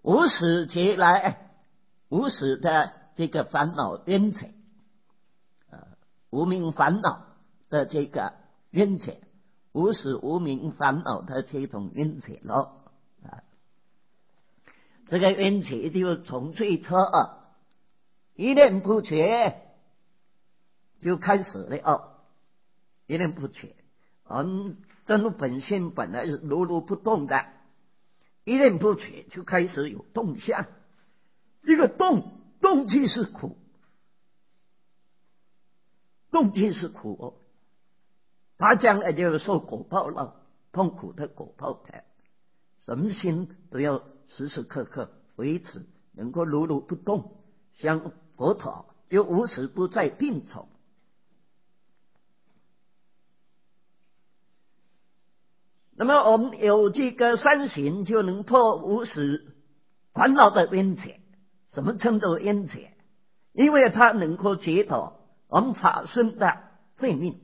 无始劫来无始的这个烦恼冤结，无明烦恼的这个冤结，无始无明烦恼的这种冤结咯。这个冤结就从最初一念不觉就开始了一念不觉，我们真如本性本来是如如不动的，一念不觉就开始有动向，这个动即是苦，动即是苦他将来就要受果报了，痛苦的果报的。什么心都要时时刻刻维持能够如如不动，像佛陀就无时不在病愁。那么我们有这个三行，就能破无始烦恼的冤结。什么称作冤结？因为它能够解脱我们法身的慧命，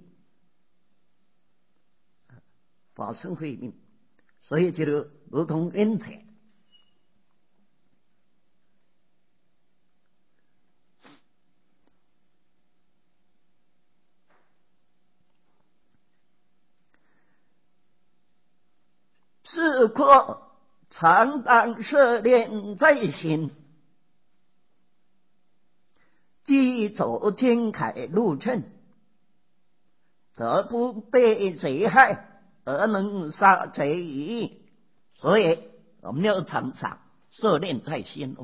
法身慧命，所以就如同冤结。是故常当摄念在心，既走天凯路程，则不被贼害，而能杀贼矣。所以我们要常常摄念在心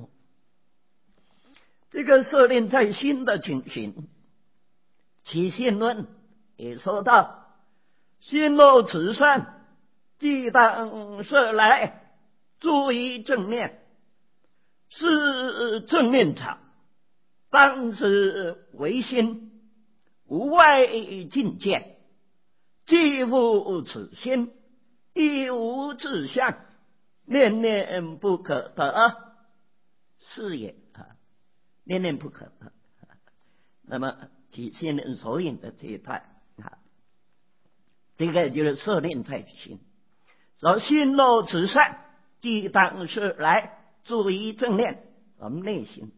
这个摄念在心的情形，起信论也说到：心若慈善，即当摄来，注意正念，是正念场，当知唯心，无外境界，既复此心，亦无志向，念念不可得，是也念念不可得。那么起信论所引的这一派这个就是摄念在心。说心若慈善，即当摄来，注意正念我们内心，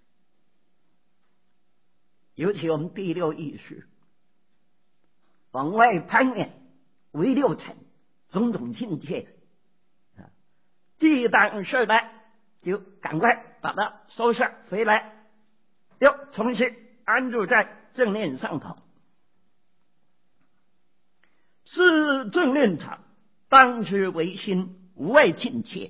尤其我们第六意识往外攀援为六尘种种境界，即当摄来，就赶快把它收拾回来，又重新安住在正念上头。是正念场，当知唯心，无外境界。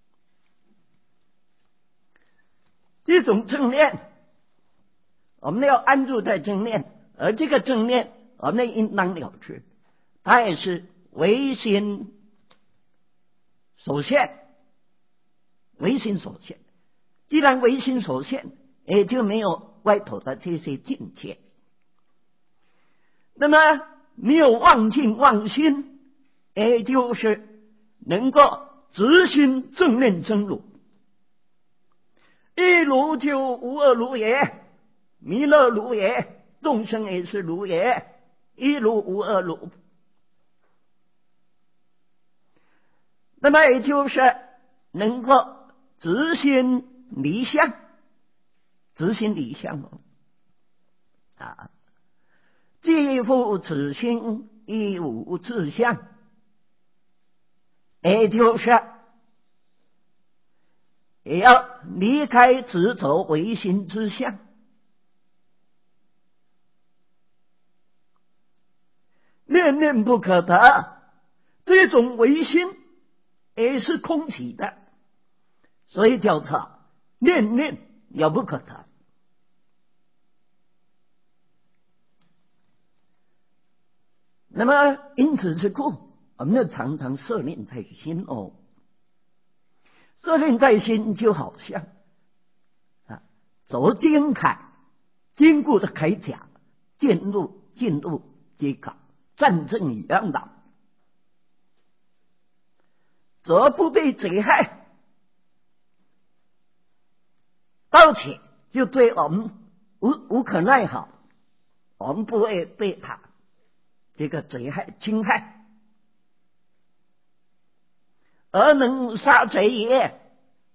这种正念我们要安住在正念，而这个正念我们应当了知，它也是唯心所现，唯心所现。既然唯心所现，也就没有外头的这些境界。那么没有忘境忘心，也就是能够直心正念真如。一如就无二如也，弥勒如也，众生也是如也，一如无二如。那么也就是能够直心离相，直心离相既复此心，亦无志向，也就是也要离开执着唯心之相。念念不可得，这种唯心也是空起的，所以叫做念念了不可得。那么因此之故，我们要常常摄念在心摄念在心就好像走坚铠坚固的铠甲，进入皆考，战争一样的，则不被贼害，刀且就对我们无可奈何，我们不会被他这个贼害侵害，而能杀贼也，